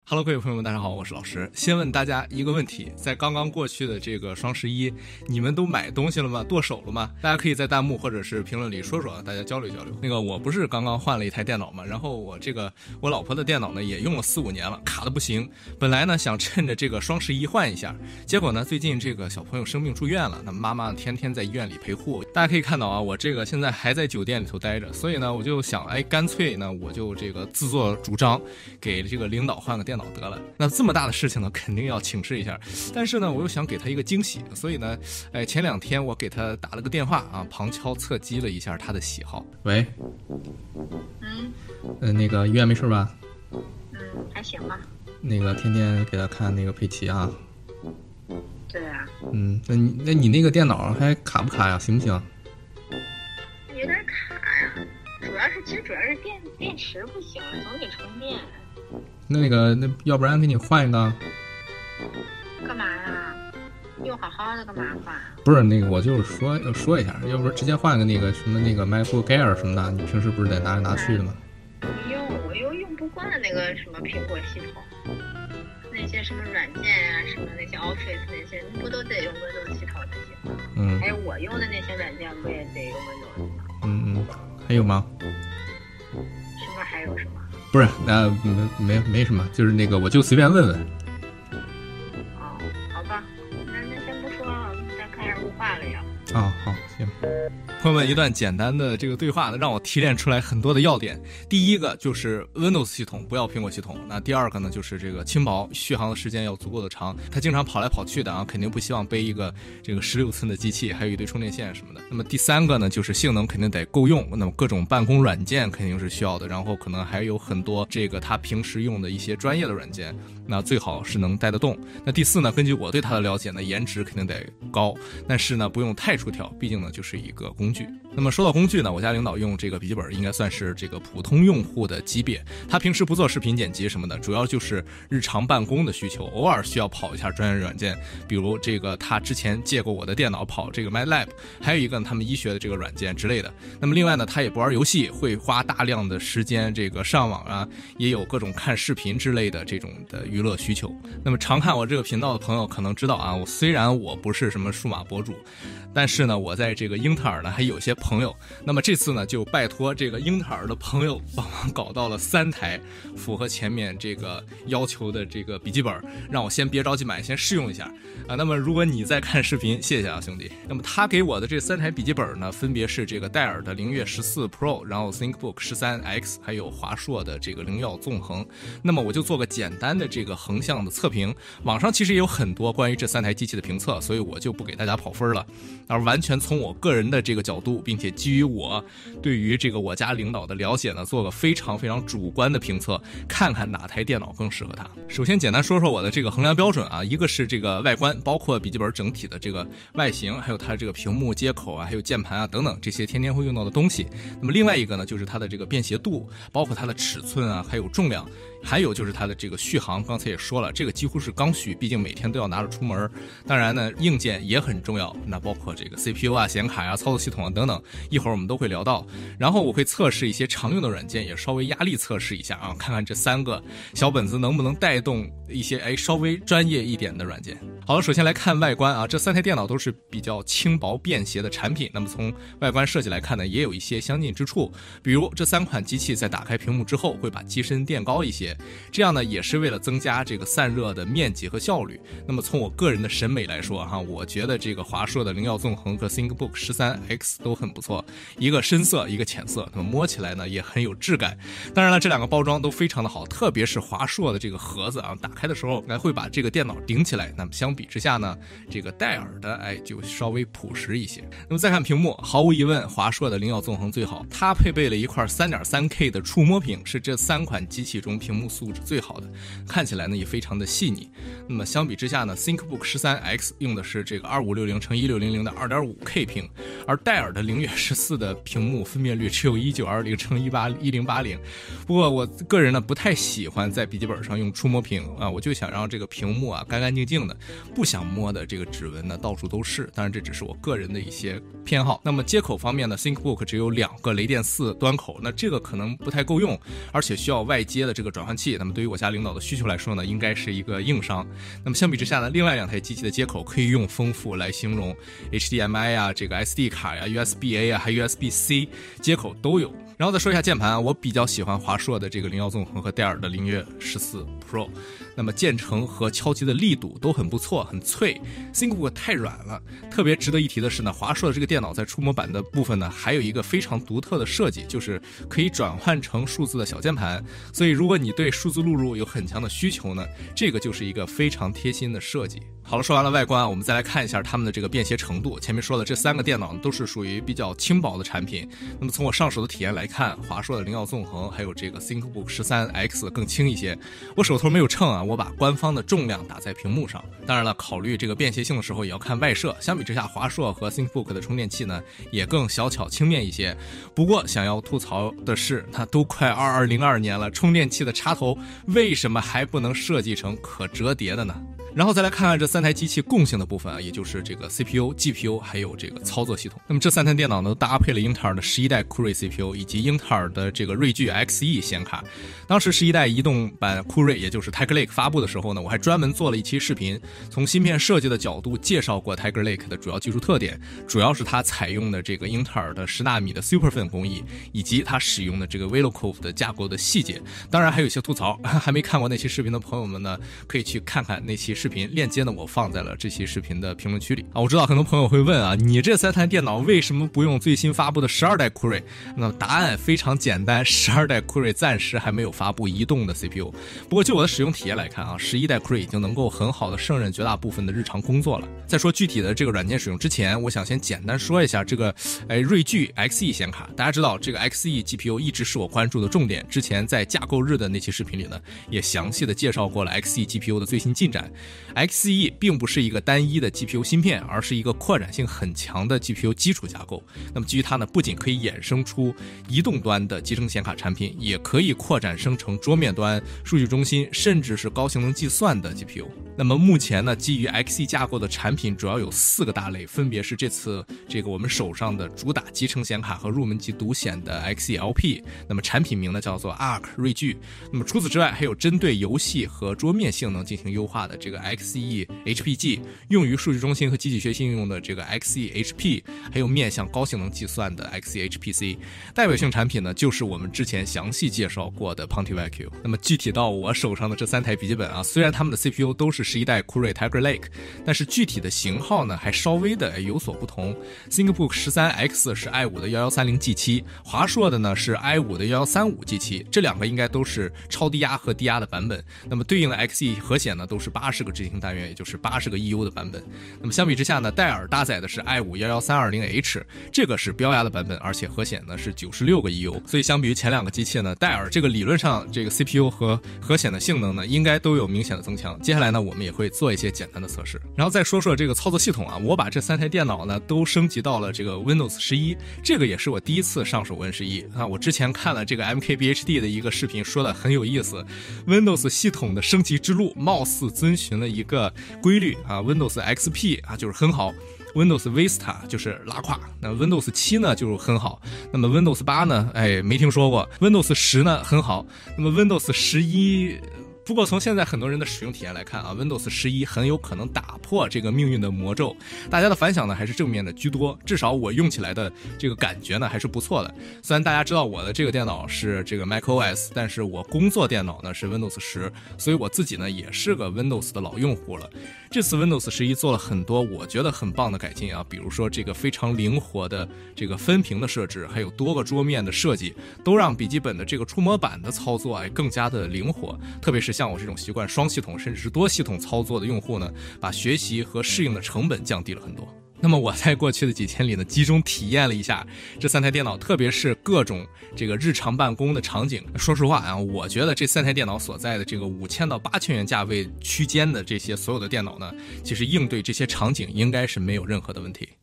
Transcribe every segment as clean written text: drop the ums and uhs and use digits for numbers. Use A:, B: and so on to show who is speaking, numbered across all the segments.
A: Hello， 各位朋友们，大家好，我是老师。先问大家一个问题，在刚刚过去的这个双11，你们都买东西了吗？剁手了吗？大家可以在弹幕或者是评论里说说，大家交流交流。那个我不是刚刚换了一台电脑嘛，然后我老婆的电脑呢也用了4-5年了，卡的不行。本来呢想趁着这个双11换一下，结果呢最近这个小朋友生病住院了，那妈妈天天在医院里陪护。大家可以看到啊，我这个现在还在酒店里头待着，所以呢我就想，干脆呢我就这个自作主张，给这个领导换个电脑得了。那这么大的事情呢，肯定要请示一下。但是呢，我又想给他一个惊喜，所以呢，前2天我给他打了个电话啊，旁敲侧击了一下他的喜好。
B: 喂，那个医院没事吧？
C: 还行吧。
B: 那个天天给他看那个佩奇啊。
C: 对啊。
B: 那你那个电脑还卡不卡呀？行不行？
C: 有点卡呀，主要是电池不行，总得充电。
B: 那要不然给你换一个？
C: 干嘛呀？用好好的干嘛换？
B: 不是那个，我就是说一下，要不直接换个那个什么那个 MacBook Air 什么的，你平时不是得拿来拿去的吗？
C: 我又用不惯那个什么苹果系统，那些什么软件呀、什么那些 Office 那些，不都得用 Windows 系统才行吗？还有我用的那些软件不也得用 Windows 吗？
B: 还有吗？
C: 什么还有什么？
B: 不是，没什么，就是那个，我就随便问问。
C: 哦，好吧，那先不说了，再开始物化了呀。
B: 好，行。
A: 朋友们，一段简单的这个对话呢，让我提炼出来很多的要点。第一个就是 Windows 系统，不要苹果系统。那第二个呢，就是这个轻薄，续航的时间要足够的长。他经常跑来跑去的啊，肯定不希望背一个这个16寸的机器，还有一堆充电线什么的。那么第三个呢，就是性能肯定得够用，那么各种办公软件肯定是需要的，然后可能还有很多这个他平时用的一些专业的软件，那最好是能带得动。那第4呢，根据我对他的了解呢，颜值肯定得高，但是呢不用太出挑，毕竟呢就是一个工具。那么说到工具呢，我家领导用这个笔记本应该算是这个普通用户的级别，他平时不做视频剪辑什么的，主要就是日常办公的需求，偶尔需要跑一下专业软件，比如这个他之前借过我的电脑跑这个 MATLAB， 还有一个他们医学的这个软件之类的。那么另外呢，他也不玩游戏，会花大量的时间这个上网啊，也有各种看视频之类的这种的娱乐需求。那么常看我这个频道的朋友可能知道啊，虽然我不是什么数码博主，但是呢我在这个英特尔呢还有些朋友，那么这次呢就拜托这个英特尔的朋友帮忙搞到了3台符合前面这个要求的这个笔记本，让我先别着急买，先试用一下啊。那么如果你在看视频，谢谢啊兄弟。那么他给我的这3台笔记本呢，分别是这个戴尔的灵越14 Pro， 然后 ThinkBook 13X， 还有华硕的这个灵耀纵横。那么我就做个简单的这个横向的测评，网上其实也有很多关于这3台机器的评测，所以我就不给大家跑分了，而完全从我个人的这个角度，并且基于我对于这个我家领导的了解呢，做个非常非常主观的评测，看看哪台电脑更适合他。首先简单说说我的这个衡量标准啊，一个是这个外观，包括笔记本整体的这个外形，还有它这个屏幕接口啊，还有键盘啊等等这些天天会用到的东西。那么另外一个呢，就是它的这个便携度，包括它的尺寸啊，还有重量，还有就是它的这个续航，刚才也说了，这个几乎是刚需，毕竟每天都要拿着出门。当然呢，硬件也很重要，那包括这个 CPU 啊、显卡啊、操作系统啊等等，一会儿我们都会聊到。然后我会测试一些常用的软件，也稍微压力测试一下啊，看看这3个小本子能不能带动一些稍微专业一点的软件。好了，首先来看外观啊，这3台电脑都是比较轻薄便携的产品，那么从外观设计来看呢，也有一些相近之处，比如这3款机器在打开屏幕之后会把机身垫高一些，这样呢也是为了增加这个散热的面积和效率。那么从我个人的审美来说哈，我觉得这个华硕的灵耀纵横和 ThinkBook 13X 都很不错，一个深色一个浅色，那么摸起来呢也很有质感。当然了，这2个包装都非常的好，特别是华硕的这个盒子啊，打开的时候会把这个电脑顶起来，那么相比之下呢，这个戴尔的就稍微朴实一些。那么再看屏幕，毫无疑问华硕的灵耀纵横最好，它配备了一块 3.3K 的触摸屏，是这3款机器中屏幕素质最好的，看起来呢也非常的细腻。那么相比之下呢， ThinkBook 13X 用的是这个2560x1600的 2.5K 屏，而戴尔的灵越14的屏幕分辨率只有 1920x1080。不过我个人呢不太喜欢在笔记本上用触摸屏啊，我就想让这个屏幕啊干干净净的，不想摸的这个指纹呢到处都是。当然这只是我个人的一些偏好。那么接口方面呢， ThinkBook 只有2个雷电4端口，那这个可能不太够用，而且需要外接的这个转换换器，那么对于我家领导的需求来说呢，应该是一个硬伤。那么相比之下呢，另外2台机器的接口可以用丰富来形容 ，HDMI 啊，这个 SD 卡呀、USB-A 啊，还有 USB-C 接口都有。然后再说一下键盘，我比较喜欢华硕的这个01纵横和戴尔的灵越14 Pro， 那么键程和敲击的力度都很不错，很脆。ThinkBook 太软了。特别值得一提的是呢，华硕的这个电脑在触摸板的部分呢，还有一个非常独特的设计，就是可以转换成数字的小键盘。所以如果你对数字录入有很强的需求呢，这个就是一个非常贴心的设计。好了，说完了外观，我们再来看一下它们的这个便携程度。前面说了，这3个电脑都是属于比较轻薄的产品。那么从我上手的体验来看，华硕的01纵横还有这个 ThinkBook 13X 更轻一些。我手头没有秤啊，我把官方的重量打在屏幕上。当然了，考虑这个便携性的时候也要看外设。相比之下，华硕和 ThinkBook 的充电器呢也更小巧轻便一些。不过想要吐槽的是，它都快2202年了，充电器的插头为什么还不能设计成可折叠的呢？然后再来看看这3台机器共性的部分啊，也就是这个 CPU、GPU 还有这个操作系统。那么这3台电脑呢，搭配了英特尔的11代酷睿 CPU 以及英特尔的这个锐炬 Xe 显卡。当时11代移动版酷睿，也就是 Tiger Lake 发布的时候呢，我还专门做了一期视频，从芯片设计的角度介绍过 Tiger Lake 的主要技术特点，主要是它采用的这个英特尔的10纳米的 SuperFin 工艺，以及它使用的这个 Velocove 的架构的细节。当然还有一些吐槽，还没看过那期视频的朋友们呢，可以去看看那期视频，链接呢我放在了这期视频的评论区里啊。我知道很多朋友会问啊，你这3台电脑为什么不用最新发布的12代酷睿？那答案非常简单，12代酷睿暂时还没有发布移动的 CPU。不过就我的使用体验来看啊，11代酷睿已经能够很好的胜任绝大部分的日常工作了。在说具体的这个软件使用之前，我想先简单说一下这个锐炬 Xe 显卡。大家知道这个 Xe GPU 一直是我关注的重点，之前在架构日的那期视频里呢，也详细的介绍过了 Xe GPU 的最新进展。Xe 并不是一个单一的 GPU 芯片，而是一个扩展性很强的 GPU 基础架构。那么基于它呢，不仅可以衍生出移动端的集成显卡产品，也可以扩展生成桌面端、数据中心，甚至是高性能计算的 GPU。那么目前呢，基于 Xe 架构的产品主要有4个大类，分别是这次这个我们手上的主打集成显卡和入门级独显的 Xe-LP， 那么产品名呢叫做 Arc 锐炬。那么除此之外，还有针对游戏和桌面性能进行优化的这个 Xe-HPG， 用于数据中心和机器学习应用的这个 Xe-HP， 还有面向高性能计算的 Xe-HPC。代表性产品呢，就是我们之前详细介绍过的 Ponte-Vecchio。那么具体到我手上的这3台笔记本啊，虽然它们的 CPU 都是11代酷睿 Tiger Lake， 但是具体的型号呢还稍微的有所不同。ThinkBook 13X 是 i5 的1130 G7， 华硕的呢是 i5 的1135 G7， 这2个应该都是超低压和低压的版本。那么对应的 Xe 核显呢都是80个执行单元，也就是80个 EU 的版本。那么相比之下呢，戴尔搭载的是 i5 11320H， 这个是标压的版本，而且核显呢是96个 EU。所以相比于前2个机器呢，戴尔这个理论上这个 CPU 和核显的性能呢应该都有明显的增强。接下来呢我们也会做一些简单的测试。然后再说说这个操作系统啊，我把这3台电脑呢都升级到了这个 Windows 11，这个也是我第一次上手 Win 11啊。我之前看了这个 MKBHD 的一个视频，说的很有意思， Windows 系统的升级之路貌似遵循了一个规律啊 ，Windows XP 啊就是很好，Windows Vista 就是拉胯，那 Windows 7呢就是很好，那么 Windows 8呢没听说过， Windows 10呢很好，那么 Windows 11不过从现在很多人的使用体验来看啊 ，Windows 11很有可能打破这个命运的魔咒，大家的反响呢还是正面的居多，至少我用起来的这个感觉呢还是不错的。虽然大家知道我的这个电脑是这个 macOS， 但是我工作电脑呢是 Windows 10，所以我自己呢也是个 Windows 的老用户了。这次 Windows 11做了很多我觉得很棒的改进啊，比如说这个非常灵活的这个分屏的设置，还有多个桌面的设计，都让笔记本的这个触摸板的操作更加的灵活，特别是像我这种习惯双系统甚至是多系统操作的用户呢，把学习和适应的成本降低了很多。那么我在过去的几天里呢，集中体验了一下这3台电脑，特别是各种这个日常办公的场景。说实话啊，我觉得这3台电脑所在的这个5000到8000元价位区间的这些所有的电脑呢，其实应对这些场景应该是没有任何的问题。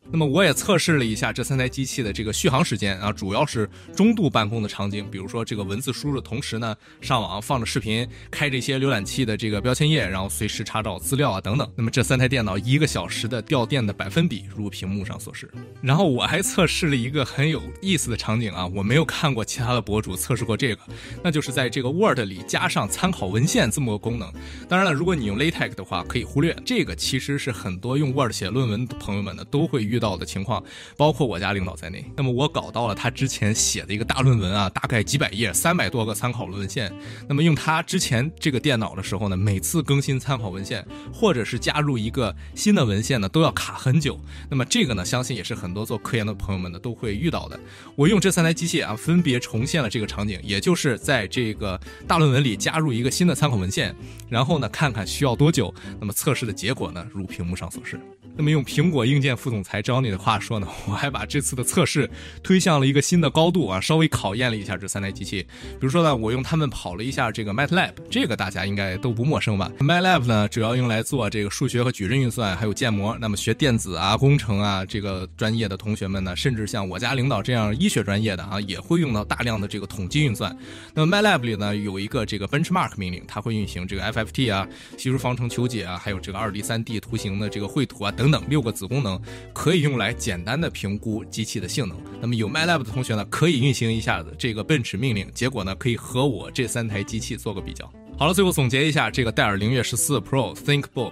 A: 那么我也测试了一下这3台机器的这个续航时间啊，主要是中度办公的场景，比如说这个文字输入的同时呢，上网放着视频，开着一些浏览器的这个标签页，然后随时查找资料啊等等。那么这3台电脑1个小时的掉电的百分比如屏幕上所示。然后我还测试了一个很有意思的场景啊，我没有看过其他的博主测试过这个，那就是在这个 Word 里加上参考文献这么个功能。当然了，如果你用 LaTeX 的话可以忽略，这个其实是很多用 Word 写论文的朋友们呢都会遇到的情况，包括我家领导在内。那么我搞到了他之前写的一个大论文啊，大概几百页，300多个参考文献。那么用他之前这个电脑的时候呢，每次更新参考文献或者是加入一个新的文献呢，都要卡很久。那么这个呢，相信也是很多做科研的朋友们呢都会遇到的。我用这3台机器啊，分别重现了这个场景，也就是在这个大论文里加入一个新的参考文献，然后呢看看需要多久。那么测试的结果呢，如屏幕上所示。那么用苹果硬件副总裁 Johnny 的话说呢，我还把这次的测试推向了一个新的高度啊，稍微考验了一下这3台机器。比如说呢，我用它们跑了一下这个 MATLAB， 这个大家应该都不陌生吧。 MATLAB 呢主要用来做这个数学和矩阵运算还有建模，那么学电子啊工程啊这个专业的同学们呢，甚至像我家领导这样医学专业的啊，也会用到大量的这个统计运算。那么 MATLAB 里呢有一个这个 benchmark 命令，它会运行这个 FFT 啊系数方程求解啊，还有这个 2D、3D 图形的这个绘图啊等等6个子功能，可以用来简单的评估机器的性能。那么有 MATLAB 的同学呢，可以运行一下子这个 bench 命令，结果呢可以和我这3台机器做个比较。好了，最后总结一下，这个戴尔灵越14 Pro、ThinkBook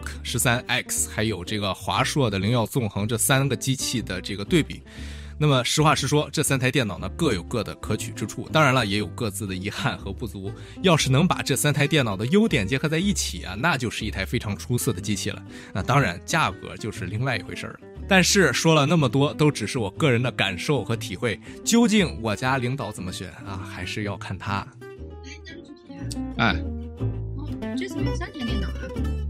A: 13X 还有这个华硕的灵耀纵横这3个机器的这个对比。那么实话实说，这3台电脑呢各有各的可取之处，当然了也有各自的遗憾和不足。要是能把这3台电脑的优点结合在一起啊，那就是一台非常出色的机器了。那当然价格就是另外一回事了。但是说了那么多，都只是我个人的感受和体会，究竟我家领导怎么选啊，还是要看他。
B: 哎，
C: 这次有3台电脑啊。